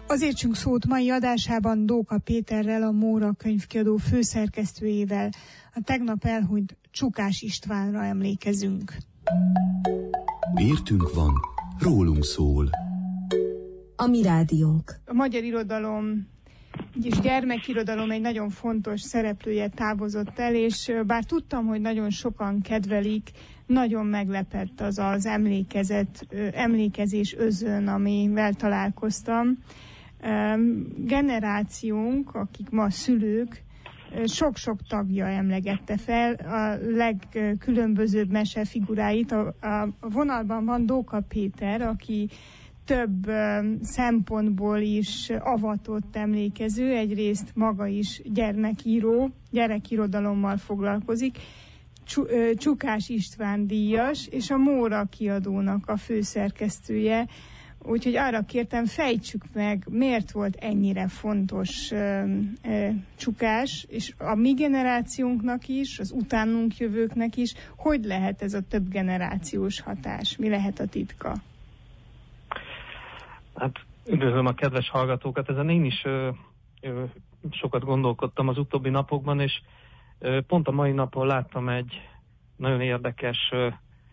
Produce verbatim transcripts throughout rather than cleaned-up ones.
Az Értsünk Szót mai adásában Dóka Péterrel, a Móra könyvkiadó főszerkesztőjével a tegnap elhunyt Csukás Istvánra emlékezünk. Értünk van, rólunk szól. A mi rádiónk. A magyar irodalom és gyermekirodalom egy nagyon fontos szereplője távozott el, és bár tudtam, hogy nagyon sokan kedvelik, nagyon meglepett az az emlékezet, emlékezés özön, amivel találkoztam. Generációnk, akik ma szülők, sok-sok tagja emlegette fel a legkülönbözőbb mesefiguráit. A, a vonalban van Dóka Péter, aki több szempontból is avatott emlékező, egyrészt maga is gyermekíró, gyerekirodalommal foglalkozik, Csukás István díjas, és a Móra kiadónak a főszerkesztője. Úgyhogy arra kértem, fejtsük meg, miért volt ennyire fontos uh, uh, Csukás, és a mi generációnknak is, az utánunk jövőknek is, hogy lehet ez a több generációs hatás? Mi lehet a titka? Hát üdvözlöm a kedves hallgatókat, ezen én is ö, ö, sokat gondolkodtam az utóbbi napokban, és ö, pont a mai napon láttam egy nagyon érdekes ö,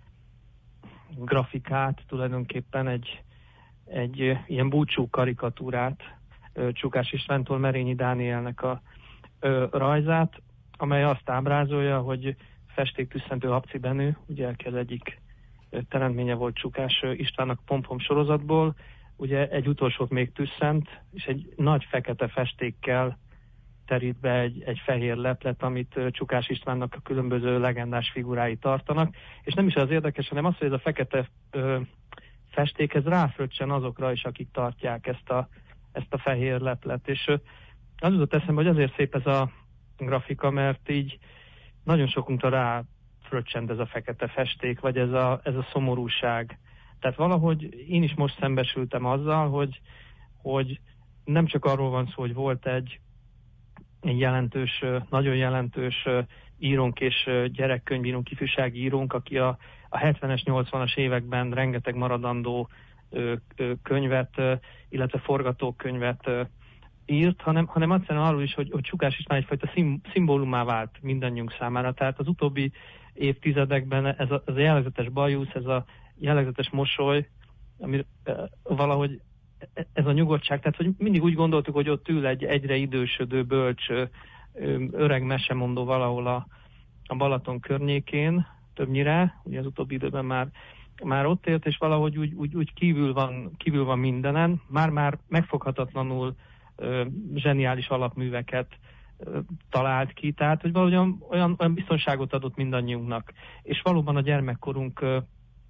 grafikát, tulajdonképpen egy, egy ö, ilyen búcsú karikatúrát, ö, Csukás Istvántól Merényi Dánielnek a ö, rajzát, amely azt ábrázolja, hogy festéktüsszentő Habci Benő, ugye aki az egyik ö, teremtménye volt Csukás Istvánnak Pom-Pom sorozatból, ugye egy utolsót még tüsszent, és egy nagy fekete festékkel terít be egy, egy fehér leplet, amit Csukás Istvánnak a különböző legendás figurái tartanak. És nem is az érdekes, hanem az, hogy ez a fekete ö, festék, ez ráfröccsen azokra is, akik tartják ezt a, ezt a fehér leplet. És ö, az jutott eszembe, hogy azért szép ez a grafika, mert így nagyon sokunkra ráfröccsent ez a fekete festék, vagy ez a, ez a szomorúság. Tehát valahogy én is most szembesültem azzal, hogy, hogy nem csak arról van szó, hogy volt egy, egy jelentős, nagyon jelentős írónk és gyerekkönyvírónk, ifjúsági írónk, aki a, a hetvenes, nyolcvanas években rengeteg maradandó ö, ö, könyvet, ö, illetve forgatókönyvet ö, írt, hanem, hanem egyszerűen arról is, hogy, hogy Csukás István egyfajta szim, szimbólumá vált mindannyiunk számára. Tehát az utóbbi évtizedekben ez a, ez a jellegzetes bajusz, ez a jellegzetes mosoly, ami uh, valahogy ez a nyugodtság, tehát hogy mindig úgy gondoltuk, hogy ott ül egy egyre idősödő, bölcs, ö, öreg mesemondó valahol a, a Balaton környékén, többnyire, ugye az utóbbi időben már, már ott élt, és valahogy úgy, úgy, úgy kívül, van, kívül van mindenen, már-már megfoghatatlanul ö, zseniális alapműveket ö, talált ki, tehát hogy valahogy olyan, olyan biztonságot adott mindannyiunknak. És valóban a gyermekkorunk ö,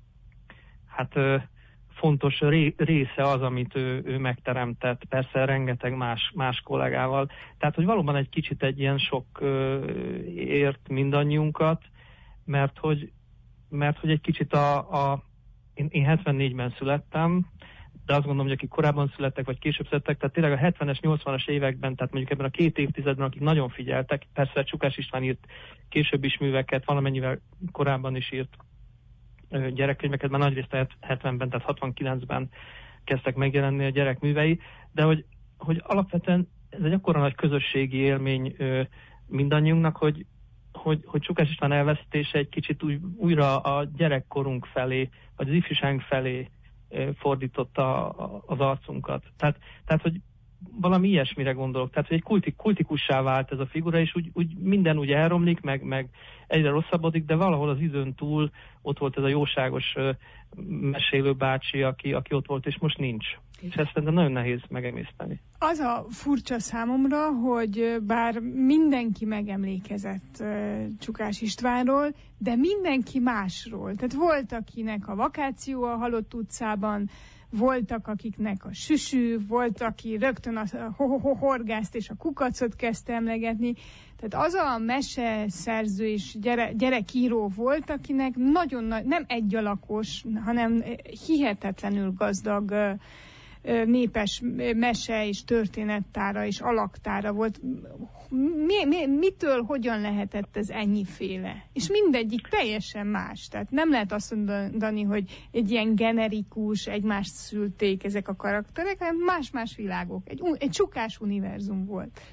hát ö, fontos ré, része az, amit ő, ő megteremtett, persze rengeteg más, más kollégával. Tehát, hogy valóban egy kicsit egy ilyen sok ö, ért mindannyiunkat, mert hogy, mert hogy egy kicsit a, a én, én hetvennégyben születtem, de azt gondolom, hogy akik korábban születtek, vagy később születtek, tehát tényleg a hetvenes, nyolcvanas években, tehát mondjuk ebben a két évtizedben, akik nagyon figyeltek, persze Csukás István írt később is műveket, valamennyivel korábban is írt gyerekkönyveket, már nagyrészt hetvenben, tehát hatvankilencben kezdtek megjelenni a gyerekművei, de hogy, hogy alapvetően ez egy akkora nagy közösségi élmény ö, mindannyiunknak, hogy, hogy, hogy Csukás István elvesztése egy kicsit új, újra a gyerekkorunk felé, vagy az ifjúság felé ö, fordította a, az arcunkat. Tehát, tehát, hogy valami ilyesmire gondolok. Tehát, hogy egy kultik, kultikussá vált ez a figura, és úgy, úgy minden úgy elromlik, meg, meg egyre rosszabbodik, de valahol az időn túl ott volt ez a jóságos uh, mesélő bácsi, aki, aki ott volt, és most nincs. És ezt szerintem nagyon nehéz megemészteni. Az a furcsa számomra, hogy bár mindenki megemlékezett uh, Csukás Istvánról, de mindenki másról. Tehát volt, akinek a vakáció a Halott utcában, voltak, akiknek a süsű, volt, aki rögtön a horgászt és a kukacot kezdte emlegetni. Tehát az a meseszerző és gyere, gyerekíró volt, akinek nagyon nagy, nem egyalakos, hanem hihetetlenül gazdag népes mese és történettára és alaktára volt. Mi, mi, mitől, hogyan lehetett ez ennyiféle? És mindegyik teljesen más. Tehát nem lehet azt mondani, hogy egy ilyen generikus, egymást szülték ezek a karakterek, hanem más-más világok. Egy, egy csukás univerzum volt.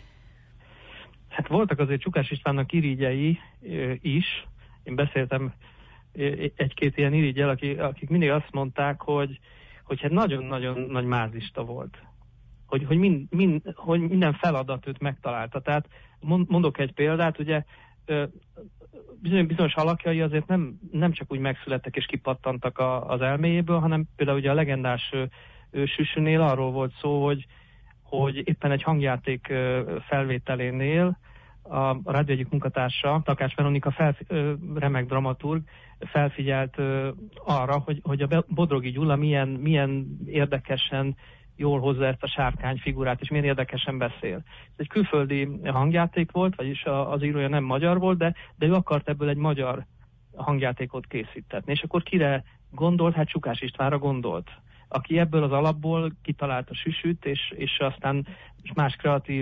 Hát voltak azért Csukás Istvánnak irigyei is. Én beszéltem egy-két ilyen irigyel, akik, akik mindig azt mondták, hogy, hogy hát nagyon-nagyon nagy mázlista volt. Hogy, hogy, mind, mind, hogy minden feladat őt megtalálta. Tehát mondok egy példát, ugye bizonyos, bizonyos alakjai azért nem, nem csak úgy megszülettek és kipattantak a, az elméjéből, hanem például ugye a legendás Süsünél arról volt szó, hogy, hogy éppen egy hangjáték felvételénél a rádió egyik munkatársa, Takács Veronika, fel, remek dramaturg, felfigyelt arra, hogy, hogy a Bodrogi Gyula milyen, milyen érdekesen jól hozza ezt a sárkány figurát, és milyen érdekesen beszél. Ez egy külföldi hangjáték volt, vagyis az írója nem magyar volt, de, de ő akart ebből egy magyar hangjátékot készítetni. És akkor kire gondolt? Hát Csukás Istvánra gondolt, aki ebből az alapból kitalálta Süsüt, és, és aztán más kreatív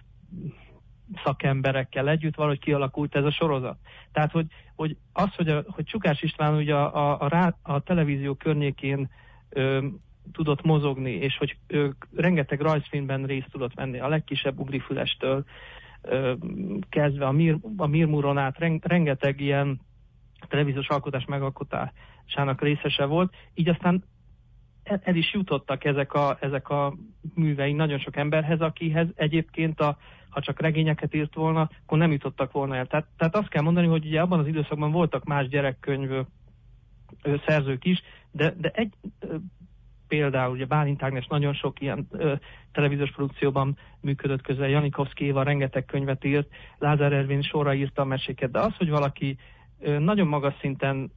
szakemberekkel együtt valahogy kialakult ez a sorozat. Tehát, hogy, hogy az, hogy, a, hogy Csukás István ugye a, a, a, a televízió környékén ö, tudott mozogni, és hogy ö, rengeteg rajzfilmben részt tudott venni, a legkisebb ugrifülestől ö, kezdve a, Mir, a Mirmuron át, rengeteg ilyen televíziós alkotás megalkotásának részese volt, így aztán el, el is jutottak ezek a, ezek a művei nagyon sok emberhez, akihez egyébként a ha csak regényeket írt volna, akkor nem jutottak volna el. Tehát, tehát azt kell mondani, hogy ugye abban az időszakban voltak más gyerekkönyv ö, szerzők is, de, de egy ö, például ugye Bálint Ágnes nagyon sok ilyen ö, televíziós produkcióban működött közben, Janikovszky Éva rengeteg könyvet írt, Lázár Ervin sorra írta a meséket, de az, hogy valaki ö, nagyon magas szinten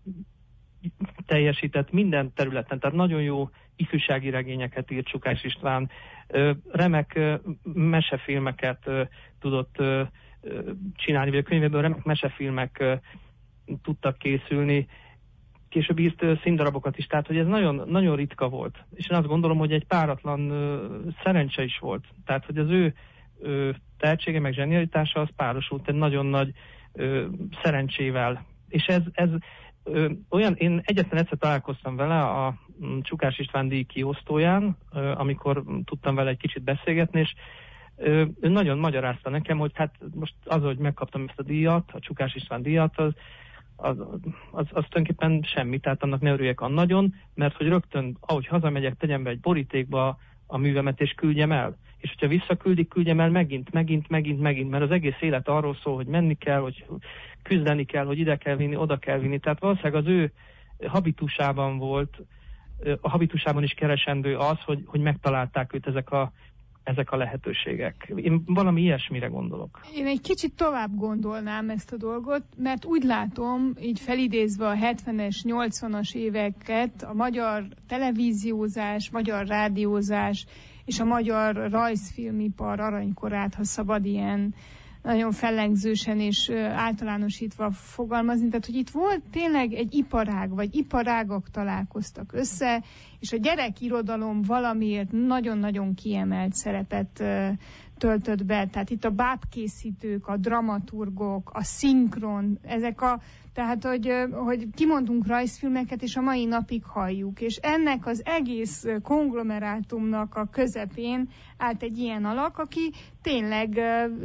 teljesített minden területen, tehát nagyon jó ifjúsági regényeket írt Csukás István, remek mesefilmeket tudott csinálni, vagy a könyvéből remek mesefilmek tudtak készülni, később írt színdarabokat is, tehát hogy ez nagyon, nagyon ritka volt. És én azt gondolom, hogy egy páratlan szerencse is volt. Tehát, hogy az ő tehetsége meg zsenialitása az párosult egy nagyon nagy szerencsével. És ez, ez Ö, olyan, én egyetlen egyszer találkoztam vele a Csukás István díj kiosztóján, ö, amikor tudtam vele egy kicsit beszélgetni, és ö, ő nagyon magyarázta nekem, hogy hát most az, hogy megkaptam ezt a díjat, a Csukás István díjat, az, az, az, az tulajdonképpen semmi, tehát annak ne örüljek an nagyon, mert hogy rögtön, ahogy hazamegyek, tegyem be egy borítékba a művemet, és küldjem el. És hogyha visszaküldik, küldjem el megint, megint, megint, megint, mert az egész élet arról szól, hogy menni kell, hogy küzdeni kell, hogy ide kell vinni, oda kell vinni. Tehát valószínűleg az ő habitusában volt, a habitusában is keresendő az, hogy, hogy megtalálták őt ezek a, ezek a lehetőségek. Én valami ilyesmire gondolok. Én egy kicsit tovább gondolnám ezt a dolgot, mert úgy látom, így felidézve a hetvenes, nyolcvanas éveket, a magyar televíziózás, magyar rádiózás és a magyar rajzfilmipar aranykorát, ha szabad ilyen nagyon fellengzősen és általánosítva fogalmazni. Tehát, hogy itt volt tényleg egy iparág, vagy iparágak találkoztak össze, és a gyerekirodalom valamiért nagyon-nagyon kiemelt szerepet töltött be. Tehát itt a bábkészítők, a dramaturgok, a szinkron, ezek a, tehát, hogy, hogy kimondunk rajzfilmeket, és a mai napig halljuk. És ennek az egész konglomerátumnak a közepén állt egy ilyen alak, aki tényleg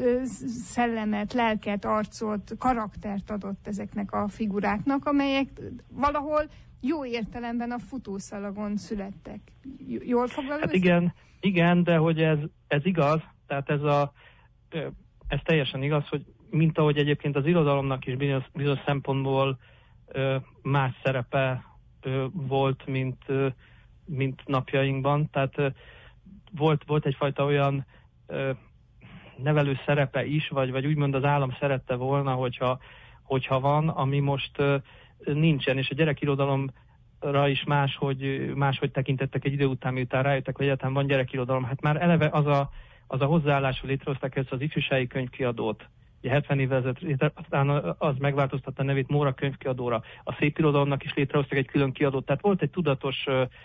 szellemet, lelket, arcot, karaktert adott ezeknek a figuráknak, amelyek valahol jó értelemben a futószalagon születtek. Jól foglalom? Hát igen, igen, de hogy ez, ez igaz, tehát ez, a, ez teljesen igaz, hogy mint ahogy egyébként az irodalomnak is bizonyos, bizonyos szempontból más szerepe volt, mint, mint napjainkban. Tehát volt, volt egyfajta olyan nevelő szerepe is, vagy, vagy úgymond az állam szerette volna, hogyha, hogyha van, ami most nincsen, és a gyerekirodalomra is máshogy, máshogy tekintettek egy idő után, miután rájöttek, hogy egyáltalán van gyerekirodalom. Hát már eleve az a, az a hozzáállás, hogy létrehozták ezt az ifjúsági könyvkiadót, ugye hetven évvel ezelőtt, aztán az megváltoztatta a nevét Móra könyvkiadóra. A szépirodalomnak is létrehoztak egy külön kiadót, tehát volt egy tudatos ö,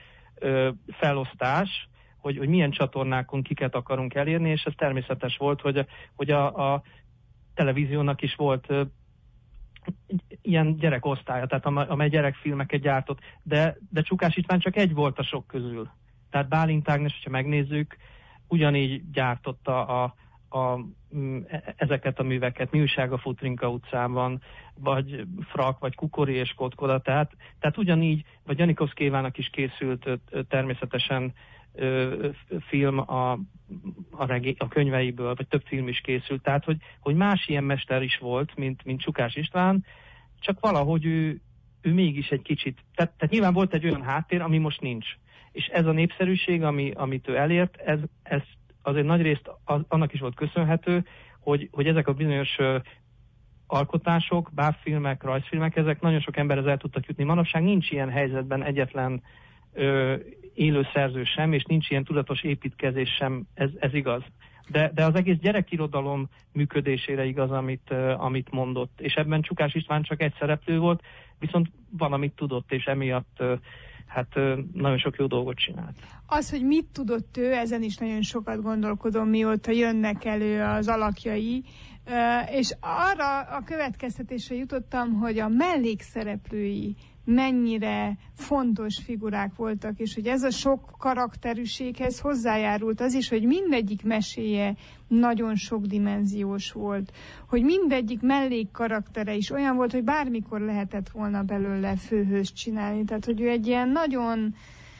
ö, felosztás, hogy, hogy milyen csatornákon kiket akarunk elérni, és ez természetes volt, hogy, hogy a, a televíziónak is volt ö, ilyen gyerekosztálya, tehát amely gyerekfilmeket gyártott, de, de Csukás István csak egy volt a sok közül. Tehát Bálint Ágnes, hogyha megnézzük, ugyanígy gyártotta a, a, ezeket a műveket, Mi újság a Futrinka utcában, vagy Frak, vagy Kukori és Kotkoda, tehát, tehát ugyanígy, vagy Janikovszkévának is készült természetesen ö, film a, a, regé, a könyveiből, vagy több film is készült, tehát hogy, hogy más ilyen mester is volt, mint, mint Csukás István, csak valahogy ő, ő mégis egy kicsit, tehát, tehát nyilván volt egy olyan háttér, ami most nincs. És ez a népszerűség, ami, amit ő elért, ez, ez azért nagyrészt az, annak is volt köszönhető, hogy, hogy ezek a bizonyos ö, alkotások, bábfilmek, rajzfilmek, ezek nagyon sok emberhez el tudtak jutni. Manapság nincs ilyen helyzetben egyetlen ö, élő szerző sem, és nincs ilyen tudatos építkezés sem, ez, ez igaz. De, de az egész gyerekirodalom működésére igaz, amit, ö, amit mondott. És ebben Csukás István csak egy szereplő volt, viszont valamit tudott, és emiatt ö, hát nagyon sok jó dolgot csinált. Az, hogy mit tudott ő, ezen is nagyon sokat gondolkodom, mióta jönnek elő az alakjai, és arra a következtetésre jutottam, hogy a mellékszereplői mennyire fontos figurák voltak, és hogy ez a sok karakterűséghez hozzájárult az is, hogy mindegyik meséje nagyon sokdimenziós volt, hogy mindegyik mellékkaraktere is olyan volt, hogy bármikor lehetett volna belőle főhőst csinálni, tehát hogy ő egy ilyen nagyon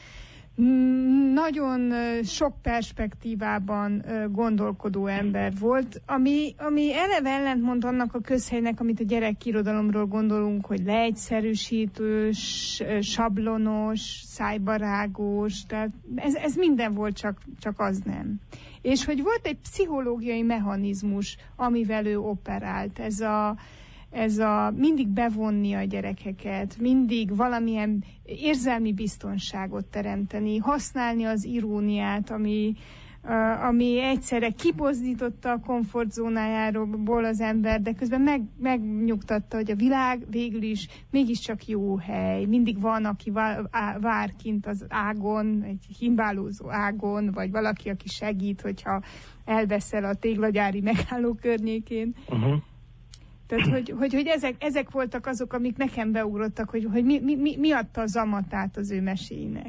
nagyon sok perspektívában gondolkodó ember volt, ami, ami eleve ellentmond annak a közhelynek, amit a gyerekirodalomról gondolunk, hogy leegyszerűsítős, sablonos, szájbarágos, tehát ez, ez minden volt, csak, csak az nem. És hogy volt egy pszichológiai mechanizmus, amivel ő operált, ez a ez a mindig bevonni a gyerekeket, mindig valamilyen érzelmi biztonságot teremteni, használni az iróniát, ami, uh, ami egyszerre kipozdította a komfortzónájából az ember, de közben meg, megnyugtatta, hogy a világ végül is mégiscsak jó hely. Mindig van, aki vár, vár kint az ágon, egy himbálózó ágon, vagy valaki, aki segít, hogyha elveszel a téglagyári megálló környékén. Uh-huh. Tehát, hogy, hogy, hogy ezek, ezek voltak azok, amik nekem beugrottak, hogy, hogy mi, mi, mi adta a zamatát az ő meséinek.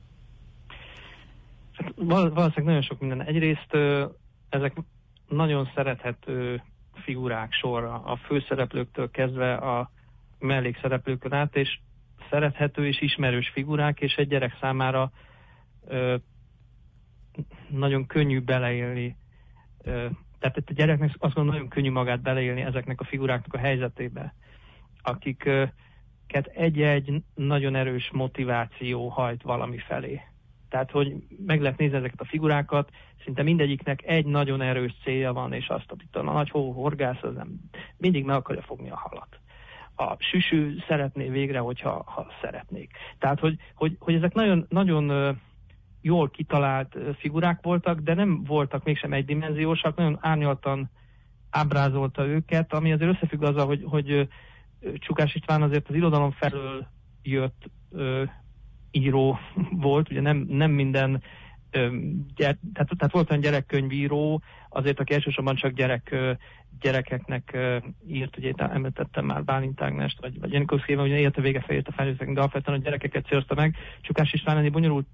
Hát, valószínűleg nagyon sok minden. Egyrészt ezek nagyon szerethető figurák sorra, a főszereplőktől kezdve a mellékszereplőkön át, és szerethető és ismerős figurák, és egy gyerek számára ö, nagyon könnyű beleélni. Ö, Tehát a gyereknek azt gondolom, nagyon könnyű magát beleélni ezeknek a figuráknak a helyzetébe, akiket egy-egy nagyon erős motiváció hajt valami felé. Tehát, hogy meg lehet nézni ezeket a figurákat, szinte mindegyiknek egy nagyon erős célja van, és azt, hogy itt a nagy hó horgász, az nem mindig meg akarja fogni a halat. A süsű szeretné végre, hogyha ha szeretnék. Tehát, hogy, hogy, hogy ezek nagyon, nagyon jól kitalált figurák voltak, de nem voltak mégsem egydimenziósak, nagyon árnyaltan ábrázolta őket, ami azért összefügg azzal, hogy, hogy Csukás István azért az irodalom felől jött ö, író volt, ugye nem, nem minden, ö, gyere, tehát, tehát volt olyan gyerekkönyvíró, azért aki elsősorban csak gyerek, ö, gyerekeknek ö, írt, ugye említettem már Bálint Ágnest, vagy, vagy Janikovszkével, ugye élete vége fejét a felnőttek, de alapvetően a gyerekeket célozta meg. Csukás István egy bonyolult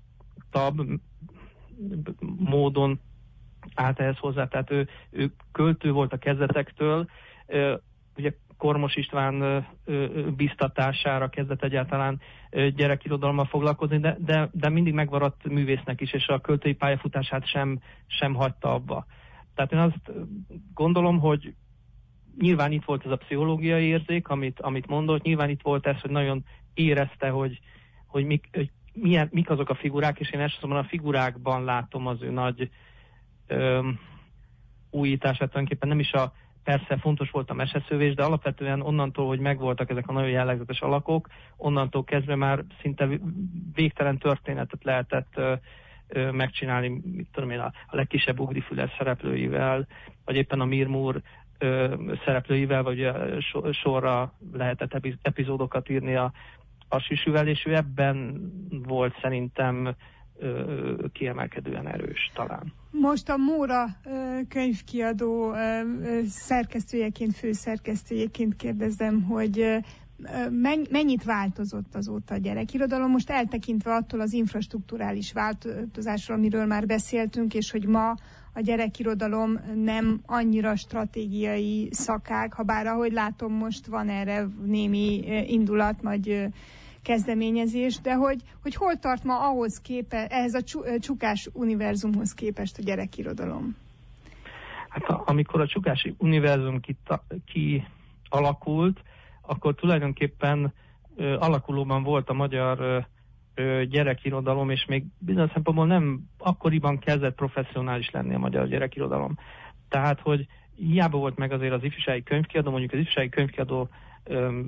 módon állt ehhez hozzá, tehát ő, ő költő volt a kezdetektől, ugye Kormos István biztatására kezdett egyáltalán gyerekirodalommal foglalkozni, de, de, de mindig megmaradt művésznek is, és a költői pályafutását sem, sem hagyta abba. Tehát én azt gondolom, hogy nyilván itt volt ez a pszichológiai érzék, amit, amit mondott, nyilván itt volt ez, hogy nagyon érezte, hogy, hogy, mik, hogy milyen, mik azok a figurák, és én elsősorban a figurákban látom az ő nagy öm, újítását, tulajdonképpen nem is a, persze fontos volt a meseszövés, de alapvetően onnantól, hogy megvoltak ezek a nagyon jellegzetes alakok, onnantól kezdve már szinte végtelen történetet lehetett ö, ö, megcsinálni, mit tudom én, a, a legkisebb ugrifüles szereplőivel, vagy éppen a Mirmur ö, szereplőivel, vagy a sorra lehetett epizódokat írni a a Süsüvel, és ő ebben volt szerintem ö, kiemelkedően erős talán. Most a Móra könyvkiadó szerkesztőjeként, főszerkesztőjeként kérdezem, hogy mennyit változott azóta a gyerekirodalom, most eltekintve attól az infrastrukturális változásról, amiről már beszéltünk, és hogy ma a gyerekirodalom nem annyira stratégiai szakág, ha bár ahogy látom, most van erre némi indulat, nagy kezdeményezés, de hogy, hogy hol tart ma ahhoz képe, ehhez a Csukás univerzumhoz képest a gyerekirodalom? Hát amikor a Csukási univerzum kialakult, akkor tulajdonképpen ö, alakulóban volt a magyar ö, ö, gyerekirodalom, és még bizonyos szempontból nem akkoriban kezdett professzionális lenni a magyar gyerekirodalom. Tehát, hogy hiába volt meg azért az ifjúsági könyvkiadó, mondjuk az ifjúsági könyvkiadó ö,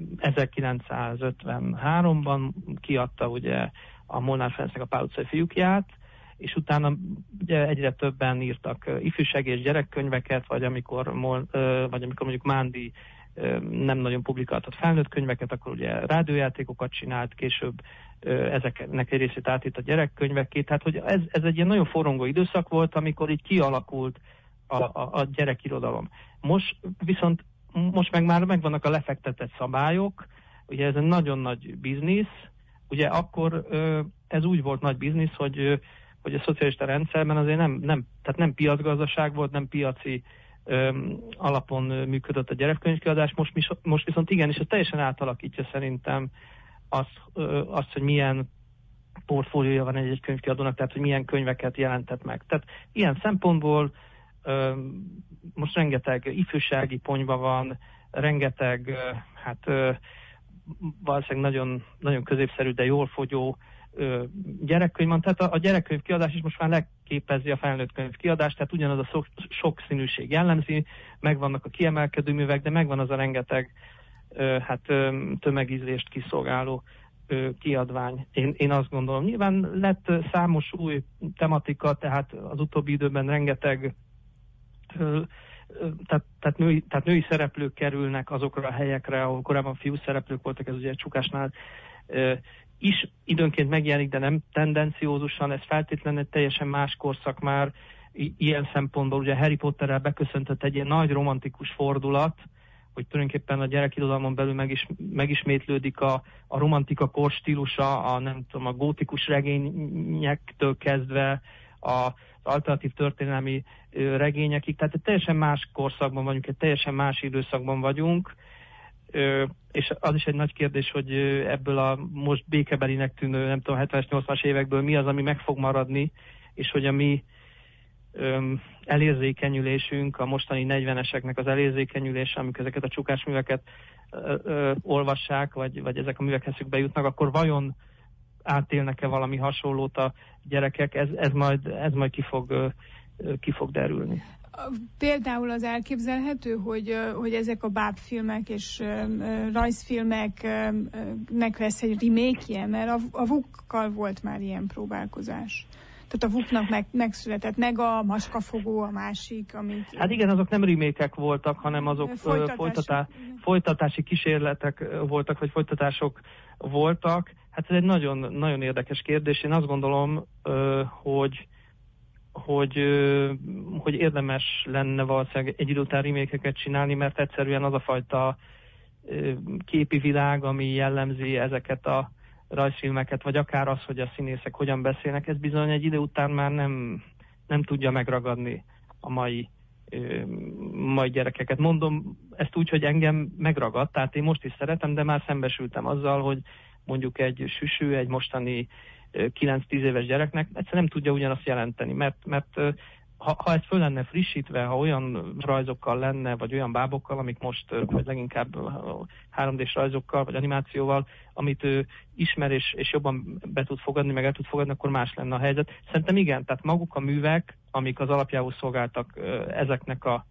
ezerkilencszázötvenháromban kiadta ugye a Molnár Ferencnek a Pál utcai fiúkját, és utána ugye egyre többen írtak ifjúsági és gyerekkönyveket, vagy amikor, ö, vagy amikor mondjuk Mándi nem nagyon publikáltat felnőtt könyveket, akkor ugye rádiójátékokat csinált, később ezeknek egy részét átírt a gyerekkönyvekké. Tehát, hogy ez, ez egy ilyen nagyon forrongó időszak volt, amikor így kialakult a, a, a gyerekirodalom. Most viszont, most meg már megvannak a lefektetett szabályok, ugye ez egy nagyon nagy biznisz, ugye akkor ez úgy volt nagy biznisz, hogy, hogy a szocialista rendszerben azért nem, nem, tehát nem piacgazdaság volt, nem piaci alapon működött a gyerekkönyvkiadás, most, most viszont igen, és ez teljesen átalakítja szerintem azt, azt, hogy milyen portfóliója van egy könyvkiadónak, tehát hogy milyen könyveket jelentett meg. Tehát ilyen szempontból most rengeteg ifjúsági ponyva van, rengeteg, hát valószínűleg nagyon, nagyon középszerű, de jól fogyó gyerekkönyv van, tehát a, a gyerekkönyv kiadás is most már leképezi a felnőtt könyv kiadást, tehát ugyanaz a sok, sok színűség jellemzi, megvannak a kiemelkedő művek, de megvan az a rengeteg hát tömegízlést kiszolgáló kiadvány. Én, én azt gondolom. Nyilván lett számos új tematika, tehát az utóbbi időben rengeteg tehát, tehát, női, tehát női szereplők kerülnek azokra a helyekre, ahol korábban fiú szereplők voltak, ez ugye Csukásnál is időnként megjelenik, de nem tendenciózusan, ez feltétlenül egy teljesen más korszak már, I- ilyen szempontból ugye Harry Potterrel beköszöntött egy ilyen nagy romantikus fordulat, hogy tulajdonképpen a gyerekirodalmon belül megis, megismétlődik a, a romantika korstílusa, a nem tudom, a gótikus regényektől kezdve a alternatív történelmi ö, regényekig, tehát egy teljesen más korszakban vagyunk, egy teljesen más időszakban vagyunk, Ö, és az is egy nagy kérdés, hogy ebből a most békebelinek tűnő, nem tudom, hetvenes, nyolcvanas évekből mi az, ami meg fog maradni, és hogy a mi ö, elérzékenyülésünk, a mostani negyveneseknek az elérzékenyülése, amikor ezeket a csukás műveket ö, ö, olvassák, vagy, vagy ezek a művek eszükbe jutnak, akkor vajon átélnek-e valami hasonlót a gyerekek, ez, ez, majd, ez majd ki fog, ö, ki fog derülni. Például az elképzelhető, hogy, hogy ezek a bábfilmek és rajzfilmeknek lesz egy remake-je, mert a, a vukkal volt már ilyen próbálkozás. Tehát a vuknak meg, megszületett, meg a Maskafogó a másik, amit... Hát igen, azok nem remake-ek voltak, hanem azok Folytatás. folytatá, folytatási kísérletek voltak, vagy folytatások voltak. Hát ez egy nagyon, nagyon érdekes kérdés. Én azt gondolom, hogy Hogy, hogy érdemes lenne valószínűleg egy idő után remake-eket csinálni, mert egyszerűen az a fajta képi világ, ami jellemzi ezeket a rajzfilmeket, vagy akár az, hogy a színészek hogyan beszélnek, ez bizony egy idő után már nem, nem tudja megragadni a mai, mai gyerekeket. Mondom ezt úgy, hogy engem megragad, tehát én most is szeretem, de már szembesültem azzal, hogy mondjuk egy Süsű, egy mostani kilenc-tíz éves gyereknek egyszerűen nem tudja ugyanazt jelenteni, mert, mert ha, ha ez föl lenne frissítve, ha olyan rajzokkal lenne, vagy olyan bábokkal, amik most, vagy leginkább három dés rajzokkal, vagy animációval, amit ő ismer és, és jobban be tud fogadni, meg el tud fogadni, akkor más lenne a helyzet. Szerintem igen, tehát maguk a művek, amik az alapjául szolgáltak ezeknek a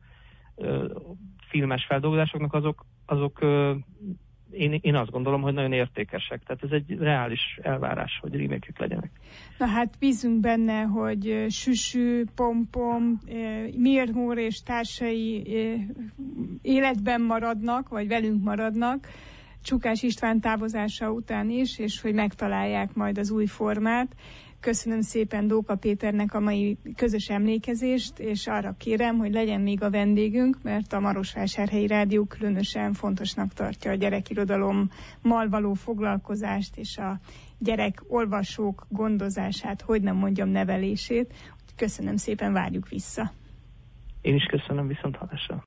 filmes feldolgozásoknak, azok, azok Én, én azt gondolom, hogy nagyon értékesek. Tehát ez egy reális elvárás, hogy remake-ük legyenek. Na hát bízunk benne, hogy Süsű, Pompom, Mirt és társai életben maradnak, vagy velünk maradnak. Csukás István távozása után is, és hogy megtalálják majd az új formát. Köszönöm szépen Dóka Péternek a mai közös emlékezést, és arra kérem, hogy legyen még a vendégünk, mert a Marosvásárhelyi Rádió különösen fontosnak tartja a gyerekirodalommal való foglalkozást, és a gyerek olvasók gondozását, hogy nem mondjam, nevelését. Köszönöm szépen, várjuk vissza. Én is köszönöm, viszont hallásra.